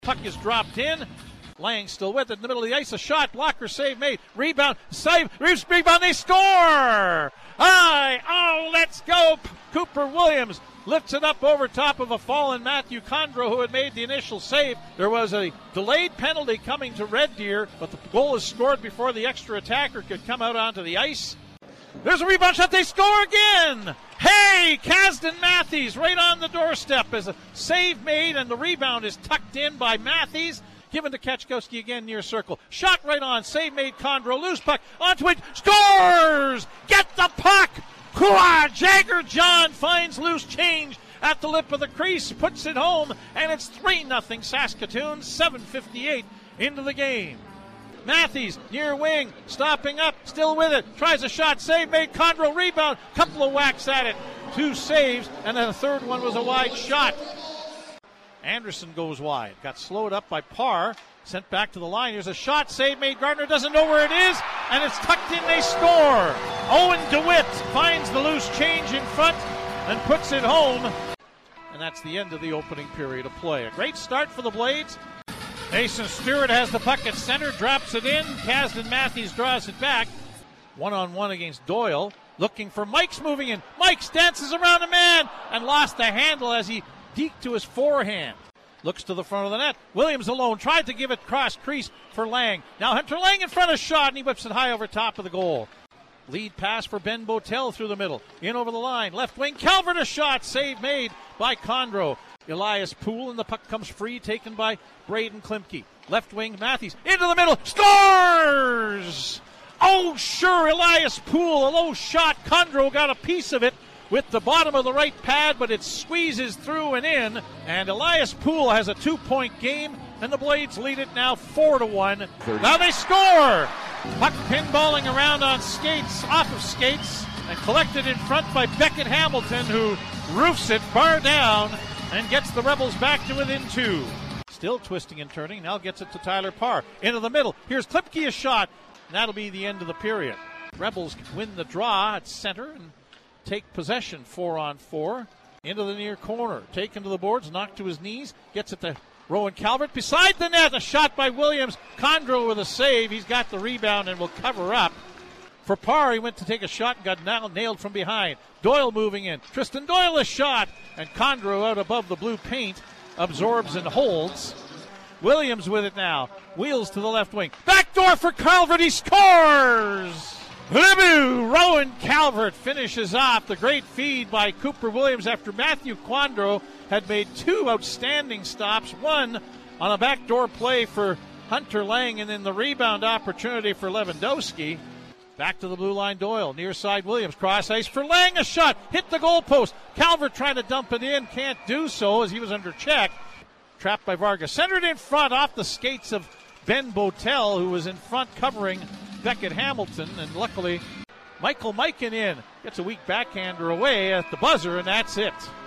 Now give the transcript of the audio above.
Puck is dropped in. Lang still with it in the middle of the ice. A shot, blocker, save made. Rebound, save, Reeves, rebound, they score! Let's go! Cooper Williams lifts it up over top of a fallen Matthew Condro, who had made the initial save. There was a delayed penalty coming to Red Deer, but the goal is scored before the extra attacker could come out onto the ice. There's a rebound shot, they score again! Hey, Kasdan Matthews right on the doorstep as a save made, and the rebound is tucked in by Matthews. Given to Kachkowski again near circle. Shot right on, save made Condro, loose puck, onto it, scores! Get the puck! Jagger John finds loose change at the lip of the crease, puts it home, and it's 3-0 Saskatoon, 7:58 into the game. Matthews, near wing, stopping up, still with it, tries a shot, save made, Condro, rebound, couple of whacks at it, 2 saves, and then the third one was a wide shot. Anderson goes wide, got slowed up by Parr, sent back to the line. Here's a shot, save made, Gardner doesn't know where it is, and it's tucked in, they score. Owen DeWitt finds the loose change in front and puts it home. And that's the end of the opening period of play. A great start for the Blades. Mason Stewart has the puck at center, drops it in. Kasdan Matthews draws it back. 1-on-1 against Doyle, looking for Mike's moving in. Mike's dances around a man and lost the handle as he deked to his forehand. Looks to the front of the net. Williams alone, tried to give it cross crease for Lang. Now Hunter Lang in front of shot, and he whips it high over top of the goal. Lead pass for Ben Botel through the middle. In over the line. Left wing, Calvert a shot. Save made by Condro. Elias Poole, and the puck comes free, taken by Braden Klimke. Left wing, Matthews into the middle. Scores! Oh, sure, Elias Poole, a low shot. Condro got a piece of it with the bottom of the right pad, but it squeezes through and in. And Elias Poole has a 2-point game, and the Blades lead it now 4-1. Now they score! Puck pinballing around on skates, off of skates, and collected in front by Beckett Hamilton, who roofs it far down and gets the Rebels back to within 2. Still twisting and turning, now gets it to Tyler Parr. Into the middle, here's Klimke a shot, and that'll be the end of the period. Rebels win the draw at center and take possession 4-on-4. Into the near corner, taken to the boards, knocked to his knees, gets it to Rowan Calvert beside the net, a shot by Williams. Condro with a save, he's got the rebound and will cover up. For Parr, he went to take a shot and got now nailed from behind. Doyle moving in, Tristan Doyle a shot, and Condro out above the blue paint absorbs and holds. Williams with it now, wheels to the left wing, backdoor for Calvert, he scores! Rowan Calvert finishes off the great feed by Cooper Williams after Matthew Condro had made 2 outstanding stops, one on a backdoor play for Hunter Lang, and then the rebound opportunity for Lewandowski. Back to the blue line, Doyle, near side Williams, cross ice for Lang, a shot, hit the goalpost. Calvert trying to dump it in, can't do so as he was under check. Trapped by Vargas, centered in front off the skates of Ben Botel, who was in front covering Beckett Hamilton, and luckily Michael Mikan in, gets a weak backhander away at the buzzer, and that's it.